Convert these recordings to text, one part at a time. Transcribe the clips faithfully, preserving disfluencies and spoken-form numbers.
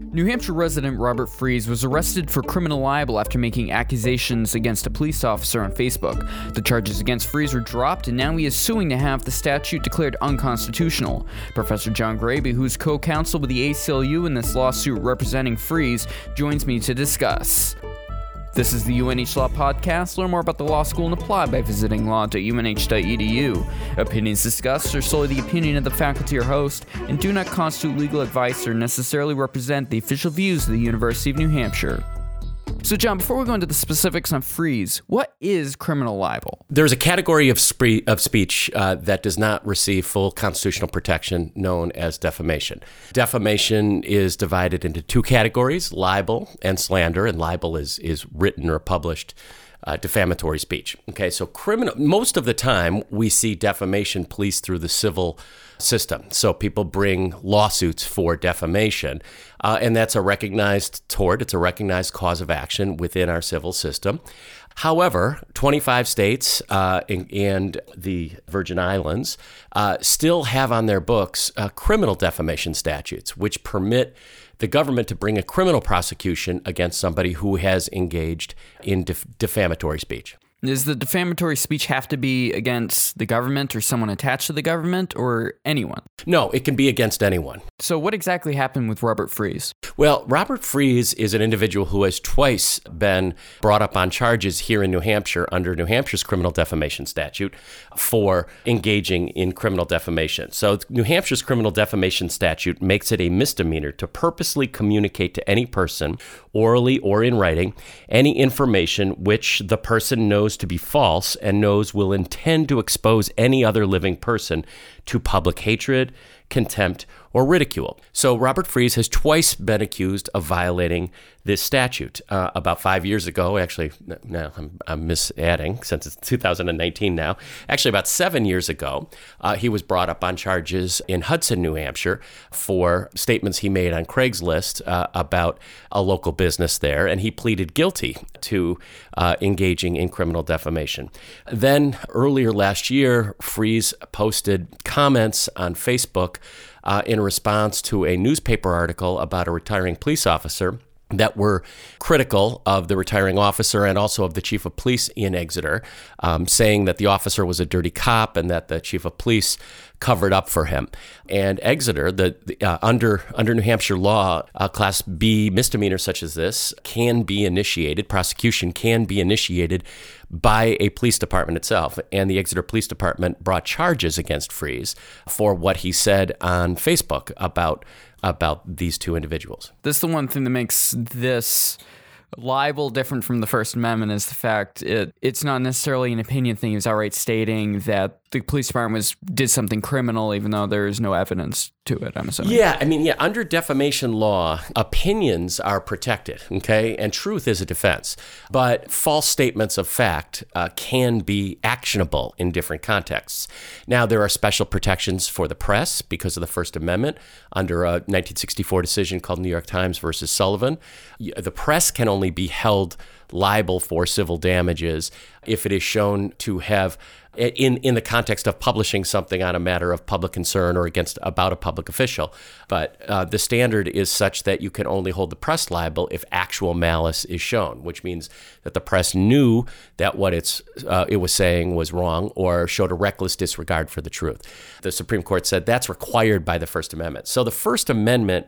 New Hampshire resident Robert Fries was arrested for criminal libel after making accusations against a police officer on Facebook. The charges against Fries were dropped, and now he is suing to have the statute declared unconstitutional. Professor John Graby, who's co-counsel with the A C L U in this lawsuit representing Fries, joins me to discuss. This is the U N H Law Podcast. Learn more about the law school and apply by visiting law dot u n h dot e d u. Opinions discussed are solely the opinion of the faculty or host and do not constitute legal advice or necessarily represent the official views of the University of New Hampshire. So, John, before we go into the specifics on Fries, what is criminal libel? There's a category of, spree- of speech uh, that does not receive full constitutional protection known as defamation. Defamation is divided into two categories, libel and slander, and libel is, is written or published uh, defamatory speech. Okay, so criminal. Most of the time, we see defamation policed through the civil system. So people bring lawsuits for defamation, uh, and that's a recognized tort. It's a recognized cause of action within our civil system. However, twenty-five states uh, and, and the Virgin Islands uh, still have on their books uh, criminal defamation statutes, which permit the government to bring a criminal prosecution against somebody who has engaged in def- defamatory speech. Does the defamatory speech have to be against the government or someone attached to the government or anyone? No, it can be against anyone. So what exactly happened with Robert Fries? Well, Robert Fries is an individual who has twice been brought up on charges here in New Hampshire under New Hampshire's criminal defamation statute for engaging in criminal defamation. So New Hampshire's criminal defamation statute makes it a misdemeanor to purposely communicate to any person, orally or in writing, any information which the person knows to be false and knows will intend to expose any other living person to public hatred, contempt, or ridicule. So Robert Fries has twice been accused of violating this statute. Uh, about five years ago, actually, no, I'm, I'm misadding since it's two thousand nineteen now. Actually, about seven years ago, uh, he was brought up on charges in Hudson, New Hampshire, for statements he made on Craigslist uh, about a local business there, and he pleaded guilty to uh, engaging in criminal defamation. Then earlier last year, Fries posted comments on Facebook uh, in response to a newspaper article about a retiring police officer that were critical of the retiring officer and also of the chief of police in Exeter, um, saying that the officer was a dirty cop and that the chief of police covered up for him. And Exeter, the, the uh, under under New Hampshire law, uh, Class B misdemeanors such as this can be initiated, prosecution can be initiated by a police department itself. And the Exeter Police Department brought charges against Fries for what he said on Facebook about about these two individuals. This is the one thing that makes this libel different from the First Amendment is the fact it it's not necessarily an opinion thing. He was outright stating that the police department was did something criminal, even though there is no evidence to it, I'm assuming. Yeah, I mean, yeah, under defamation law, opinions are protected, okay? And truth is a defense. But false statements of fact uh, can be actionable in different contexts. Now, there are special protections for the press because of the First Amendment under a nineteen sixty-four decision called New York Times versus Sullivan. The press can only be held liable for civil damages if it is shown to have, in in the context of publishing something on a matter of public concern or against about a public official. But uh, the standard is such that you can only hold the press liable if actual malice is shown, which means that the press knew that what it's uh, it was saying was wrong or showed a reckless disregard for the truth. The Supreme Court said that's required by the First Amendment. So the First Amendment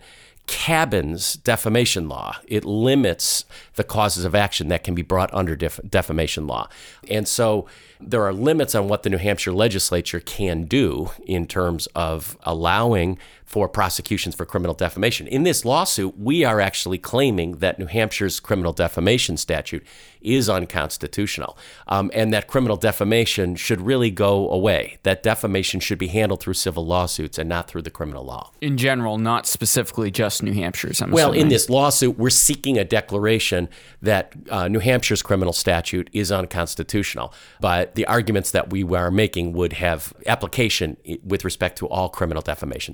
cabins defamation law. It limits the causes of action that can be brought under def- defamation law. And so there are limits on what the New Hampshire legislature can do in terms of allowing for prosecutions for criminal defamation. In this lawsuit, we are actually claiming that New Hampshire's criminal defamation statute is unconstitutional, um, and that criminal defamation should really go away. That defamation should be handled through civil lawsuits and not through the criminal law. In general, not specifically just New Hampshire's, I'm Well, assuming. in this lawsuit, we're seeking a declaration that uh, New Hampshire's criminal statute is unconstitutional, but the arguments that we are making would have application with respect to all criminal defamation statutes.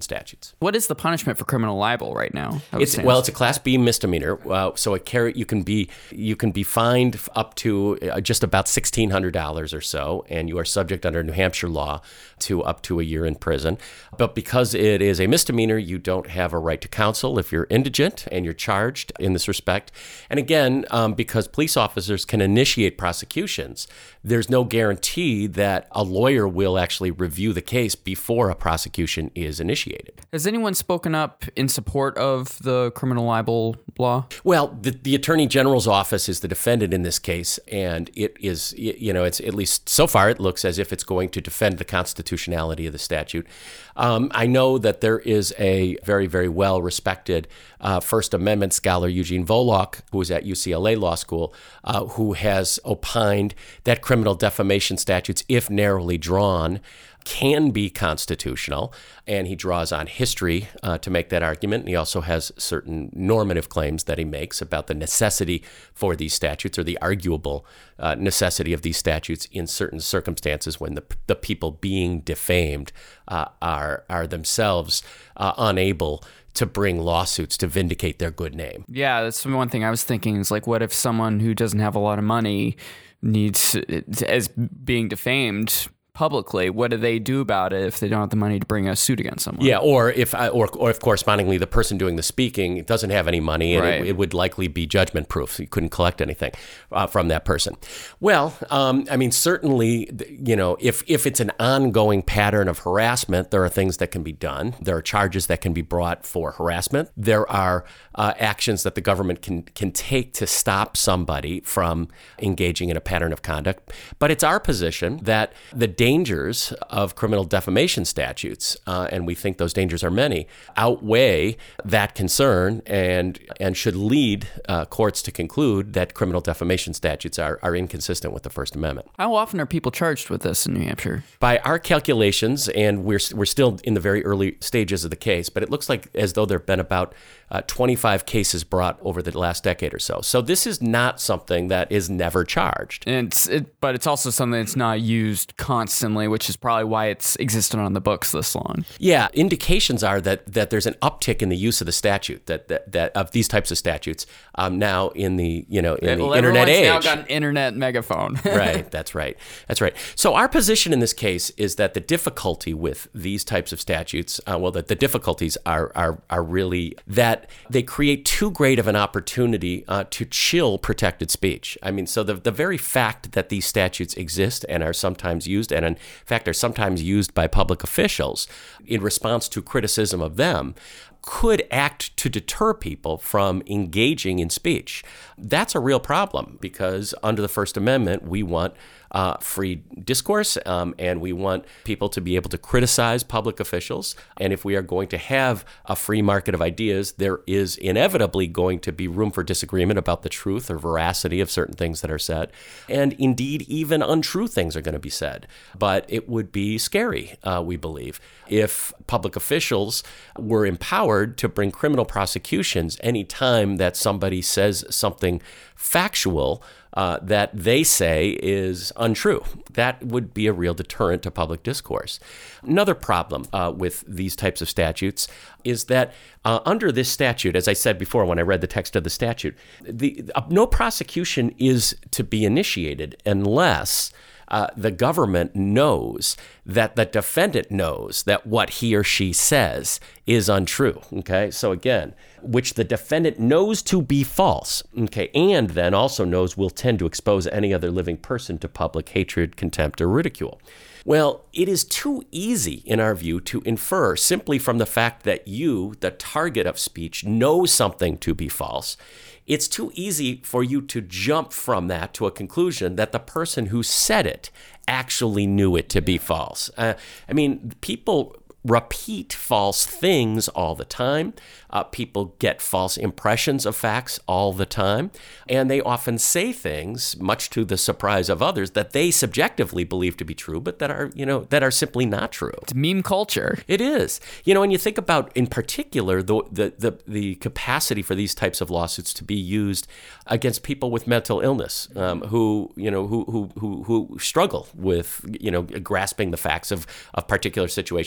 statutes. What is the punishment for criminal libel right now? It's, well, it's a Class B misdemeanor, uh, so it carry, you can be you can be fined up to uh, just about sixteen hundred dollars or so, and you are subject under New Hampshire law to up to a year in prison. But because it is a misdemeanor, you don't have a right to counsel if you're indigent and you're charged in this respect. And again, um, because police officers can initiate prosecutions, there's no guarantee that a lawyer will actually review the case before a prosecution is initiated. Has anyone spoken up in support of the criminal libel law? Well, the, the Attorney General's office is the defendant in this case, and it is, you know, it's at least so far it looks as if it's going to defend the constitutionality of the statute. Um, I know that there is a very, very well-respected uh, First Amendment scholar, Eugene Volokh, who is at U C L A Law School, uh, who has opined that criminal defamation statutes, if narrowly drawn, can be constitutional, and he draws on history uh, to make that argument. And he also has certain normative claims that he makes about the necessity for these statutes, or the arguable uh, necessity of these statutes in certain circumstances when the the people being defamed uh, are are themselves uh, unable to bring lawsuits to vindicate their good name. Yeah, that's one thing I was thinking is like, what if someone who doesn't have a lot of money needs, as being defamed publicly, what do they do about it if they don't have the money to bring a suit against someone? Yeah, or if or, or if correspondingly the person doing the speaking doesn't have any money, and right. it, it would likely be judgment proof. So you couldn't collect anything uh, from that person. Well, um, I mean, certainly, you know, if if it's an ongoing pattern of harassment, there are things that can be done. There are charges that can be brought for harassment. There are uh, actions that the government can can take to stop somebody from engaging in a pattern of conduct. But it's our position that the dangers of criminal defamation statutes, uh, and we think those dangers are many, outweigh that concern and and should lead uh, courts to conclude that criminal defamation statutes are, are inconsistent with the First Amendment. How often are people charged with this in New Hampshire? By our calculations, and we're we're still in the very early stages of the case, but it looks like as though there have been about uh, twenty-five cases brought over the last decade or so. So this is not something that is never charged. And it's, it, but it's also something that's not used constantly, which is probably why it's existed on the books this long. Yeah, indications are that that there's an uptick in the use of the statute, that that, that of these types of statutes um, now in the you know in well, the internet age. Now got an internet megaphone. Right, that's right, that's right. So our position in this case is that the difficulty with these types of statutes, uh, well, that the difficulties are are are really that they create too great of an opportunity uh, to chill protected speech. I mean, so the the very fact that these statutes exist and are sometimes used, and in fact are sometimes used by public officials in response to criticism of them, could act to deter people from engaging in speech. That's a real problem because under the First Amendment, we want uh, free discourse um, and we want people to be able to criticize public officials. And if we are going to have a free market of ideas, there is inevitably going to be room for disagreement about the truth or veracity of certain things that are said. And indeed, even untrue things are going to be said. But it would be scary, uh, we believe, if public officials were empowered to bring criminal prosecutions any time that somebody says something factual uh, that they say is untrue. That would be a real deterrent to public discourse. Another problem uh, with these types of statutes is that uh, under this statute, as I said before when I read the text of the statute, the uh, no prosecution is to be initiated unless Uh, the government knows that the defendant knows that what he or she says is untrue, okay? So again, which the defendant knows to be false, okay, and then also knows will tend to expose any other living person to public hatred, contempt, or ridicule. Well, it is too easy, in our view, to infer simply from the fact that you, the target of speech, know something to be false. It's too easy for you to jump from that to a conclusion that the person who said it actually knew it to be false. Uh, I mean, people repeat false things all the time. Uh, people get false impressions of facts all the time. And they often say things, much to the surprise of others, that they subjectively believe to be true, but that are, you know, that are simply not true. It's meme culture. It is. You know, when you think about, in particular, the, the, the, the capacity for these types of lawsuits to be used against people with mental illness, um, who, you know, who, who, who, who struggle with, you know, grasping the facts of, of particular situations or may have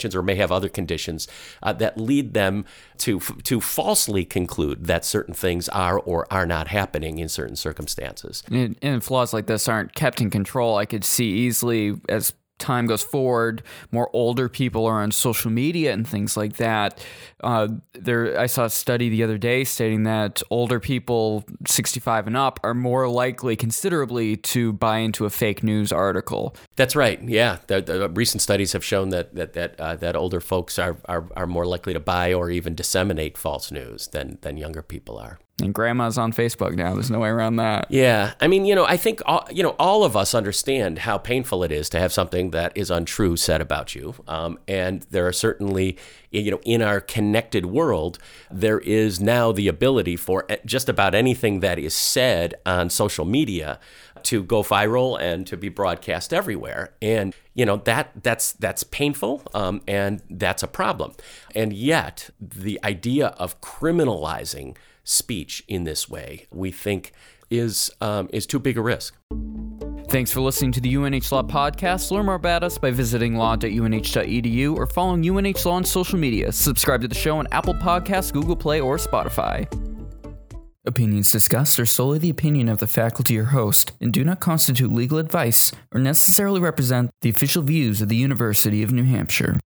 have other conditions uh, that lead them to to falsely conclude that certain things are or are not happening in certain circumstances. And, and flaws like this aren't kept in control. I could see easily as time goes forward, more older people are on social media and things like that. Uh, there, I saw a study the other day stating that older people, sixty-five and up, are more likely, considerably, to buy into a fake news article. That's right. Yeah, the, the recent studies have shown that that that uh, that older folks are, are are more likely to buy or even disseminate false news than than younger people are. And grandma's on Facebook now. There's no way around that. Yeah. I mean, you know, I think, all, you know, all of us understand how painful it is to have something that is untrue said about you. Um, and there are certainly, you know, in our connected world, there is now the ability for just about anything that is said on social media to go viral and to be broadcast everywhere. And, you know, that that's that's painful, um, and that's a problem. And yet, the idea of criminalizing speech in this way, we think, is um, is too big a risk. Thanks for listening to the U N H Law Podcast. Learn more about us by visiting law dot U N H dot E D U or following U N H Law on social media. Subscribe to the show on Apple Podcasts, Google Play, or Spotify. Opinions discussed are solely the opinion of the faculty or host and do not constitute legal advice or necessarily represent the official views of the University of New Hampshire.